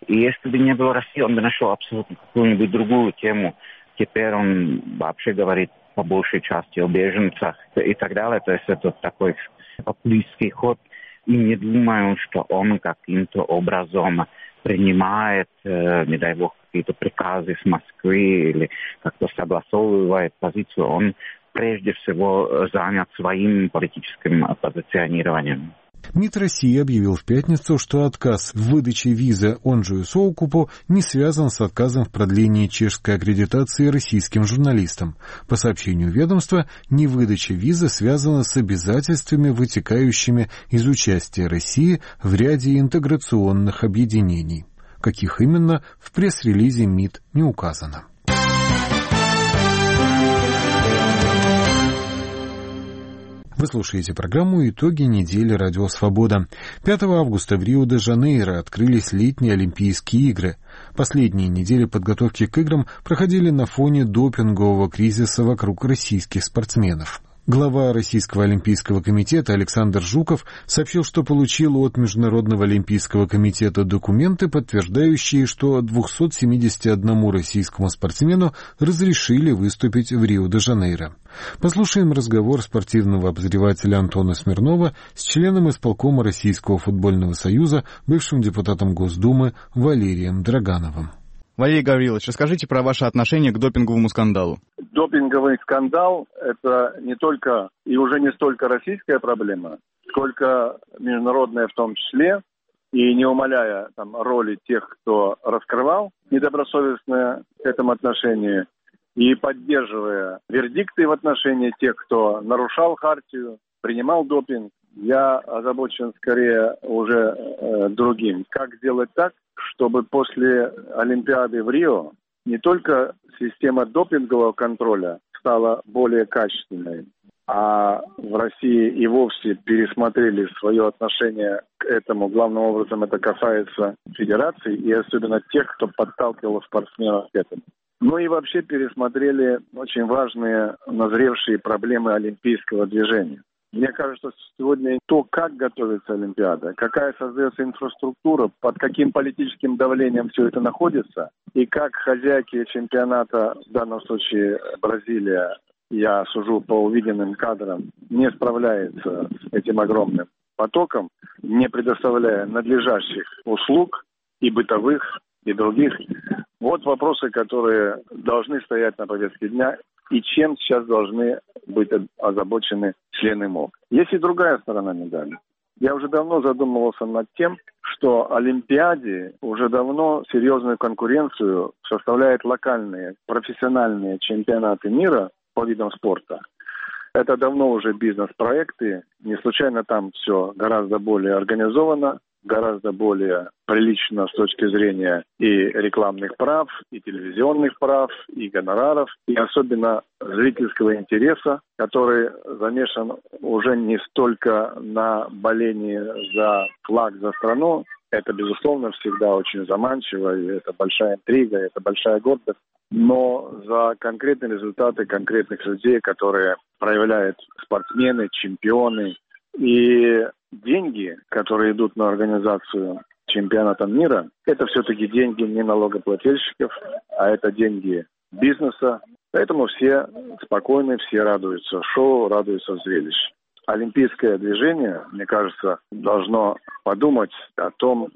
И если бы не было России, он бы нашел абсолютно какую-нибудь другую тему. Теперь он вообще говорит по большей части о беженцах и так далее. То есть это такой популистский ход. И не думаю, что он каким-то образом принимает, не дай бог, какие-то приказы с Москвы или как-то согласовывает позицию. Он прежде всего занят своим политическим позиционированием. МИД России объявил в пятницу, что отказ в выдаче визы Онджию Соукупу не связан с отказом в продлении чешской аккредитации российским журналистам. По сообщению ведомства, невыдача визы связана с обязательствами, вытекающими из участия России в ряде интеграционных объединений. Каких именно, в пресс-релизе МИД не указано. Вы слушаете программу «Итоги недели Радио Свобода». 5 августа в Рио-де-Жанейро открылись летние Олимпийские игры. Последние недели подготовки к играм проходили на фоне допингового кризиса вокруг российских спортсменов. Глава Российского олимпийского комитета Александр Жуков сообщил, что получил от Международного олимпийского комитета документы, подтверждающие, что 271 российскому спортсмену разрешили выступить в Рио-де-Жанейро. Послушаем разговор спортивного обозревателя Антона Смирнова с членом исполкома Российского футбольного союза, бывшим депутатом Госдумы Валерием Драгановым. Валерий Гаврилович, расскажите про ваше отношение к допинговому скандалу. Допинговый скандал – это не только и уже не столько российская проблема, сколько международная в том числе, и не умаляя роли тех, кто раскрывал недобросовестное к этому отношение, и поддерживая вердикты в отношении тех, кто нарушал хартию, принимал допинг, я озабочен скорее уже другим. Как сделать так, чтобы после Олимпиады в Рио не только система допингового контроля стала более качественной, а в России и вовсе пересмотрели свое отношение к этому. Главным образом это касается федераций и особенно тех, кто подталкивал спортсменов к этому. Ну и вообще пересмотрели очень важные назревшие проблемы олимпийского движения. Мне кажется, что сегодня то, как готовится Олимпиада, какая создается инфраструктура, под каким политическим давлением все это находится, и как хозяйки чемпионата, в данном случае Бразилия, я сужу по увиденным кадрам, не справляется с этим огромным потоком, не предоставляя надлежащих услуг и бытовых, и других. Вот вопросы, которые должны стоять на повестке дня, и чем сейчас должны быть озабочены члены МОК. Есть и другая сторона медали. Я уже давно задумывался над тем, что Олимпиаде уже давно серьезную конкуренцию составляют локальные профессиональные чемпионаты мира по видам спорта. Это давно уже бизнес-проекты. Не случайно там все гораздо более организовано, гораздо более прилично с точки зрения и рекламных прав, и телевизионных прав, и гонораров, и особенно зрительского интереса, который замешан уже не столько на болении за флаг, за страну. Это, безусловно, всегда очень заманчиво, и это большая интрига, это большая гордость. Но за конкретные результаты конкретных людей, которые проявляют спортсмены, чемпионы, и деньги, которые идут на организацию чемпионата мира, это все-таки деньги не налогоплательщиков, а это деньги бизнеса. Поэтому все спокойны, все радуются шоу, радуются зрелищу. Олимпийское движение, мне кажется, должно подумать о том,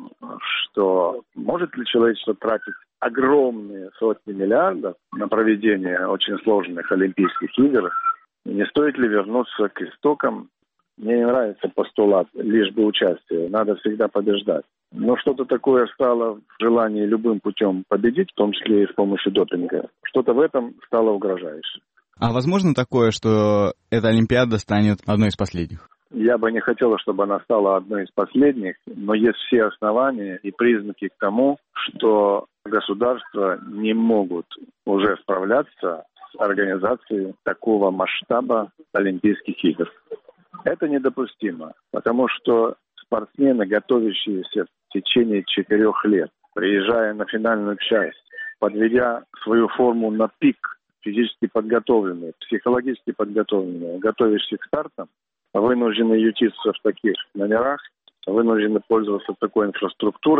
что может ли человечество тратить огромные сотни миллиардов на проведение очень сложных Олимпийских игр, не стоит ли вернуться к истокам. Мне не нравится постулат «лишь бы участие», надо всегда побеждать. Но что-то такое стало в желании любым путем победить, в том числе и с помощью допинга. Что-то в этом стало угрожающим. А возможно такое, что эта Олимпиада станет одной из последних? Я бы не хотел, чтобы она стала одной из последних, но есть все основания и признаки к тому, что государства не могут уже справляться с организацией такого масштаба Олимпийских игр. Это недопустимо, потому что спортсмены, готовящиеся в течение 4 лет, приезжая на финальную часть, подведя свою форму на пик, физически подготовленные, психологически подготовленные, готовящиеся к стартам, вынуждены ютиться в таких номерах, вынуждены пользоваться такой инфраструктурой,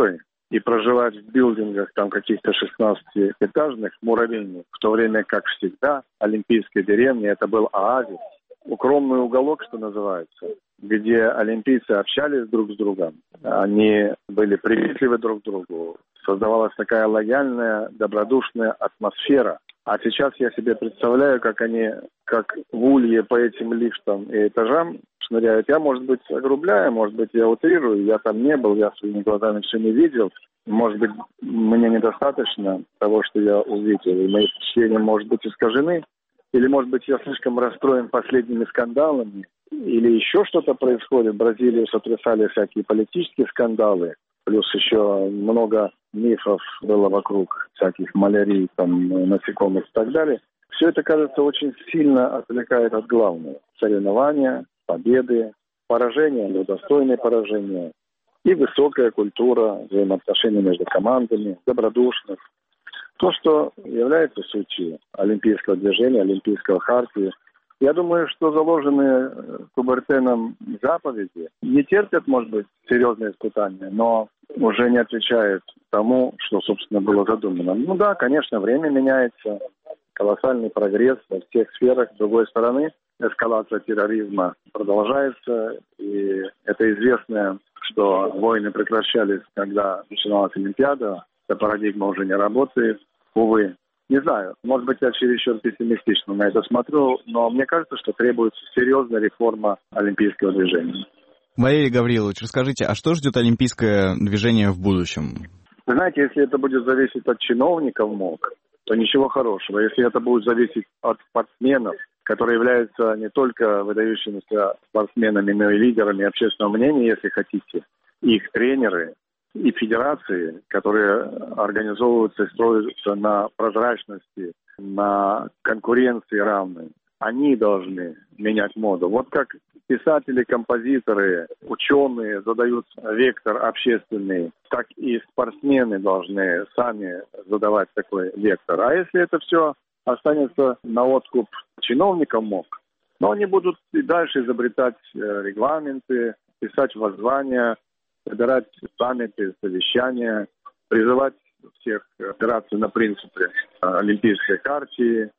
и проживать в билдингах там каких-то 16-этажных, муравейных, в то время как всегда олимпийская деревня это был оазис, укромный уголок, что называется, где олимпийцы общались друг с другом, они были приветливы друг к другу, создавалась такая лояльная, добродушная атмосфера. А сейчас я себе представляю, как они, как в улье по этим лифтам и этажам шныряют. Я, может быть, огрубляю, может быть, я утрирую, я там не был, я своими глазами все не видел. Может быть, мне недостаточно того, что я увидел, и мои впечатления, может быть, искажены. Или, может быть, я слишком расстроен последними скандалами, или еще что-то происходит. В Бразилии сотрясали всякие политические скандалы, плюс еще много мифов было вокруг всяких малярий, там, насекомых и так далее. Все это, кажется, очень сильно отвлекает от главного. Соревнования, победы, поражения, но достойные поражения. И высокая культура взаимоотношений между командами, добродушных. То, что является сутью олимпийского движения, олимпийского хартии. Я думаю, что заложенные Кубертеном заповеди не терпят, может быть, серьезные испытания, но уже не отвечают тому, что, собственно, было задумано. Ну да, конечно, время меняется, колоссальный прогресс во всех сферах. С другой стороны, эскалация терроризма продолжается, и это известно, что войны прекращались, когда начиналась Олимпиада. Эта парадигма уже не работает, увы. Не знаю, может быть, я чересчур пессимистично на это смотрю, но мне кажется, что требуется серьезная реформа олимпийского движения. Валерий Гаврилович, расскажите, а что ждет олимпийское движение в будущем? Вы знаете, если это будет зависеть от чиновников МОК, то ничего хорошего. Если это будет зависеть от спортсменов, которые являются не только выдающимися спортсменами, но и лидерами общественного мнения, если хотите, их тренеры и федерации, которые организовываются и строятся на прозрачности, на конкуренции равной, они должны менять моду. Вот как писатели, композиторы, ученые задают вектор общественный, так и спортсмены должны сами задавать такой вектор. А если это все останется на откуп чиновникам МОК, но они будут и дальше изобретать регламенты, писать воззвания, собирать памяти, совещания, призывать всех опираться на принципы олимпийской хартии.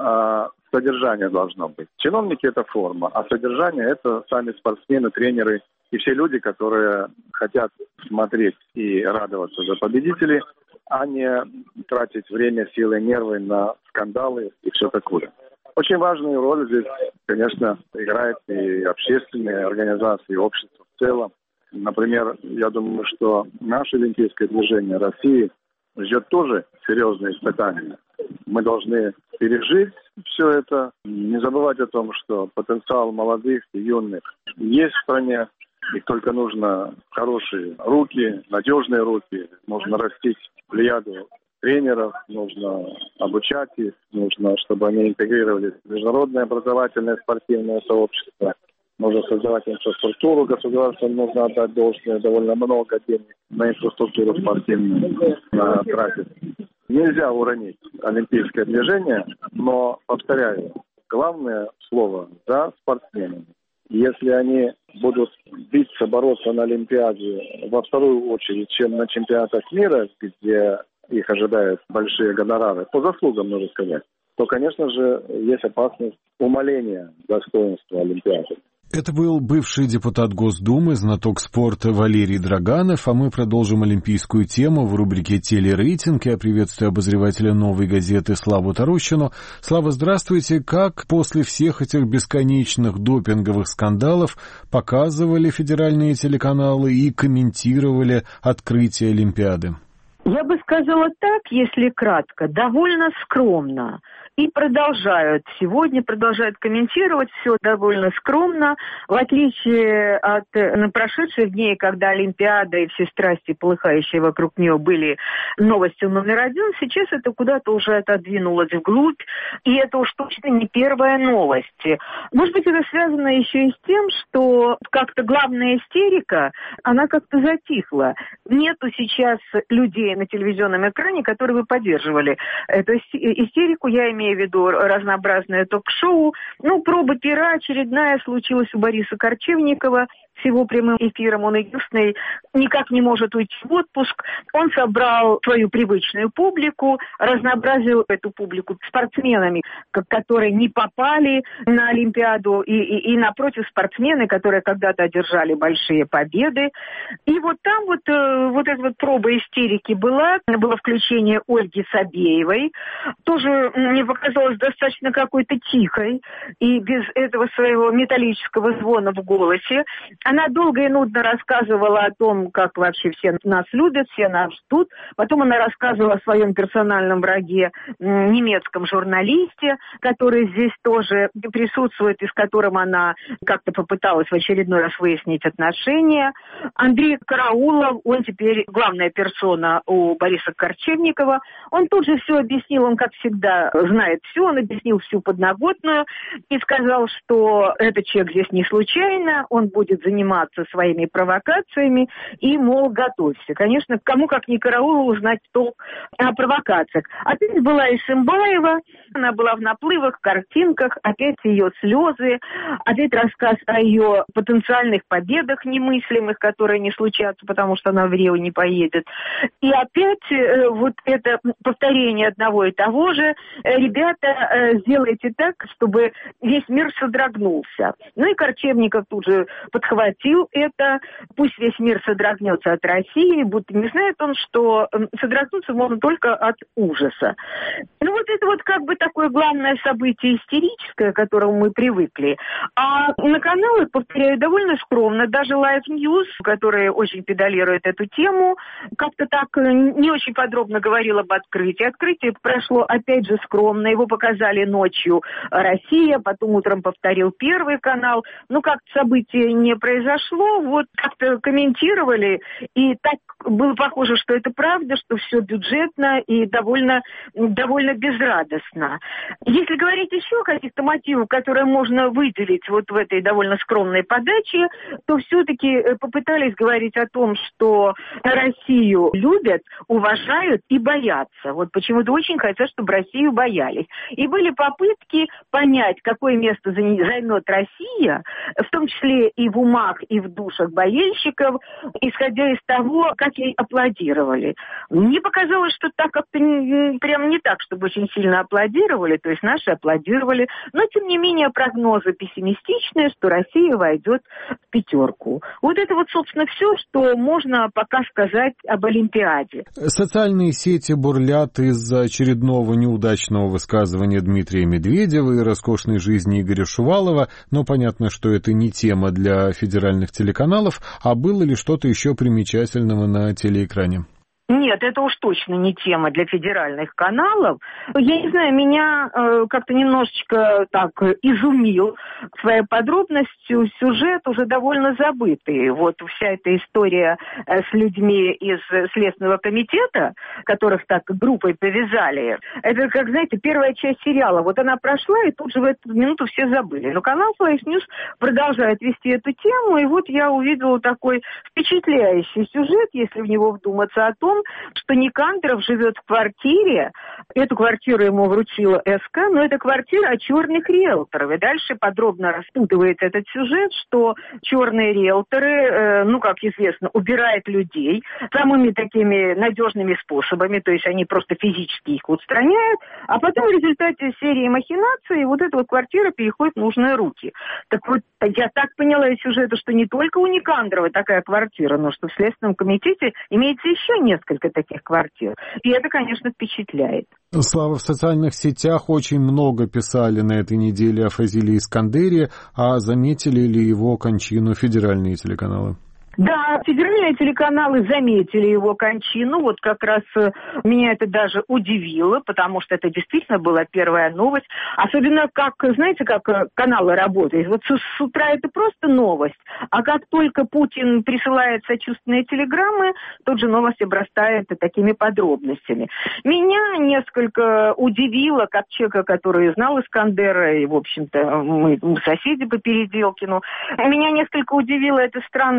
Содержание должно быть. Чиновники – это форма, а содержание – это сами спортсмены, тренеры и все люди, которые хотят смотреть и радоваться за победителей, а не тратить время, силы, нервы на скандалы и все такое. Очень важную роль здесь, конечно, играет и общественные организации, и общество в целом. Например, я думаю, что наше олимпийское движение России ждет тоже серьезные испытания. Мы должны пережить все это, не забывать о том, что потенциал молодых и юных есть в стране, их только нужно хорошие руки, надежные руки, нужно растить плеяду тренеров, нужно обучать их, нужно, чтобы они интегрировались в международное образовательное спортивное сообщество. Нужно создавать инфраструктуру, государству нужно отдать должное, довольно много денег на инфраструктуру спортивную тратить. Нельзя уронить олимпийское движение, но, повторяю, главное слово за спортсменами. Если они будут биться, бороться на Олимпиаде во вторую очередь, чем на чемпионатах мира, где их ожидают большие гонорары, по заслугам, нужно сказать, то, конечно же, есть опасность умаления достоинства Олимпиады. Это был бывший депутат Госдумы, знаток спорта Валерий Драганов, а мы продолжим олимпийскую тему в рубрике «Телерейтинг». Я приветствую обозревателя «Новой газеты» Славу Тарущину. Слава, здравствуйте. Как после всех этих бесконечных допинговых скандалов показывали федеральные телеканалы и комментировали открытие Олимпиады? Я бы сказала так, если кратко, довольно скромно. И сегодня продолжают комментировать все довольно скромно, в отличие от прошедших дней, когда Олимпиада и все страсти, полыхающие вокруг нее, были новостью номер один. Сейчас это куда-то уже отодвинулось вглубь, и это уж точно не первая новость. Может быть, это связано еще и с тем, что как-то главная истерика, она как-то затихла. Нету сейчас людей на телевизионном экране, которые бы поддерживали эту истерику. Я имею в виду разнообразное ток-шоу. Проба пера очередная случилась у Бориса Корчевникова. всего прямым эфиром. Он единственный никак не может уйти в отпуск. Он собрал свою привычную публику, разнообразил эту публику спортсменами, которые не попали на Олимпиаду, и напротив спортсмены, которые когда-то одержали большие победы. И вот там вот эта вот проба истерики было включение Ольги Сабеевой. Тоже мне показалось достаточно какой-то тихой и без этого своего металлического звона в голосе. Она долго и нудно рассказывала о том, как вообще все нас любят, все нас ждут. Потом она рассказывала о своем персональном враге, немецком журналисте, который здесь тоже присутствует и с которым она как-то попыталась в очередной раз выяснить отношения. Андрей Караулов, он теперь главная персона у Бориса Корчевникова. Он тут же все объяснил, он, как всегда, знает все, он объяснил всю подноготную и сказал, что этот человек здесь не случайно, он будет заниматься своими провокациями и, мол, готовься. Конечно, кому как не Караулову узнать толк о провокациях. Опять была и Шимбаева, она была в наплывах, картинках, опять ее слезы, опять рассказ о ее потенциальных победах немыслимых, которые не случатся, потому что она в Рио не поедет. И опять вот это повторение одного и того же. Ребята, сделайте так, чтобы весь мир содрогнулся. Ну и Корчевников тут же подхватил это. Пусть весь мир содрогнется от России, будто не знает он, что содрогнуться можно только от ужаса. Ну вот это вот как бы такое главное событие истерическое, к которому мы привыкли. А на каналах, повторяю, довольно скромно. Даже Live News, который очень педалирует эту тему, как-то так не очень подробно говорил об открытии. Открытие прошло, опять же, скромно. Его показали ночью Россия, потом утром повторил Первый канал. Ну, как-то событие не произошло. Вот как-то комментировали, и так было похоже, что это правда, что все бюджетно и довольно безрадостно. Если говорить еще о каких-то мотивах, которые можно выделить вот в этой довольно скромной подаче, то все-таки попытались говорить о том, что Россию любят, уважают и боятся. Вот почему-то очень хотят, чтобы Россию боялись. И были попытки понять, какое место займет Россия, в том числе и в умах, и в душах болельщиков, исходя из того, как ей аплодировали. Мне показалось, что так как-то прям не так, чтобы очень сильно аплодировали, то есть наши аплодировали, но тем не менее прогнозы пессимистичные, что Россия войдет в пятерку. Вот это вот, собственно, все, что можно пока сказать об Олимпиаде. Социальные сети бурлят из-за очередного неудачного высказывания Дмитрия Медведева и роскошной жизни Игоря Шувалова, но понятно, что это не тема для федеральных телеканалов, а было ли что-то еще примечательного на телеэкране? Нет, это уж точно не тема для федеральных каналов. Я не знаю, меня как-то немножечко так изумил своей подробностью сюжет, уже довольно забытый. Вот вся эта история с людьми из Следственного комитета, которых так группой повязали, это, как, знаете, первая часть сериала. Вот она прошла, и тут же в эту минуту все забыли. Но канал Live News продолжает вести эту тему, и вот я увидела такой впечатляющий сюжет, если в него вдуматься, о том, что Никандров живет в квартире, эту квартиру ему вручила СК, но это квартира черных риэлторов. И дальше подробно распутывается этот сюжет, что черные риэлторы, как известно, убирают людей самыми такими надежными способами, то есть они просто физически их устраняют, а потом в результате серии махинаций вот эта вот квартира переходит в нужные руки. Так вот, я так поняла из сюжета, что не только у Никандрова такая квартира, но что в Следственном комитете имеется еще несколько таких квартир. И это, конечно, впечатляет. Слава, в социальных сетях очень много писали на этой неделе о Фазиле Искандере, а заметили ли его кончину федеральные телеканалы? Да, федеральные телеканалы заметили его кончину. Вот как раз меня это даже удивило, потому что это действительно была первая новость. Особенно, знаете, как каналы работают. Вот с утра это просто новость. А как только Путин присылает сочувственные телеграммы, тут же новость обрастает такими подробностями. Меня несколько удивило, как человека, который знал Искандера, и, в общем-то, мы соседи по Переделкину. Меня несколько удивила эта странная какая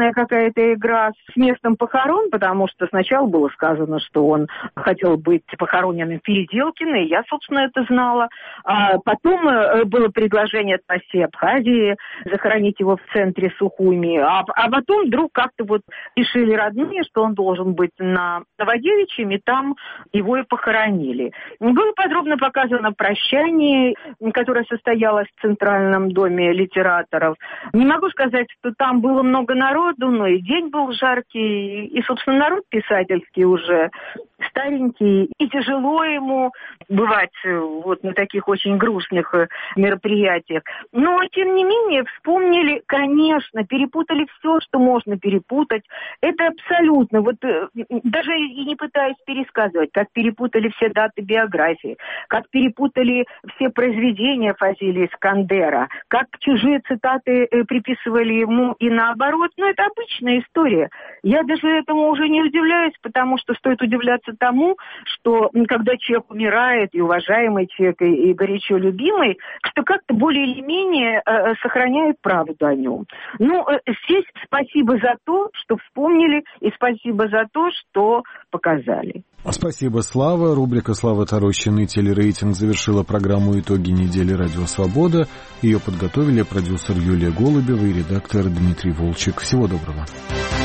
эта игра с местом похорон, потому что сначала было сказано, что он хотел быть похороненным Переделкино, и я, собственно, это знала. А потом было предложение от властей Абхазии захоронить его в центре Сухуми, а потом вдруг как-то вот решили родные, что он должен быть на Новодевичьем, и там его и похоронили. Было подробно показано прощание, которое состоялось в Центральном доме литераторов. Не могу сказать, что там было много народу, но и день был жаркий, и, собственно, народ писательский уже старенький, и тяжело ему бывать вот на таких очень грустных мероприятиях. Но, тем не менее, вспомнили, конечно, перепутали все, что можно перепутать. Это абсолютно, вот даже и не пытаюсь пересказывать, как перепутали все даты биографии, как перепутали все произведения Фазилия Искандера, как чужие цитаты приписывали ему и наоборот. Но это обычная история. Я даже этому уже не удивляюсь, потому что стоит удивляться тому, что когда человек умирает, и уважаемый человек, и горячо любимый, что как-то более или менее сохраняют правду о нем. Ну, здесь спасибо за то, что вспомнили, и спасибо за то, что показали. Спасибо, Слава. Рубрика «Слава Тарощина» и телерейтинг завершила программу «Итоги недели. Радио Свобода». Ее подготовили продюсер Юлия Голубева и редактор Дмитрий Волчек. Всего доброго.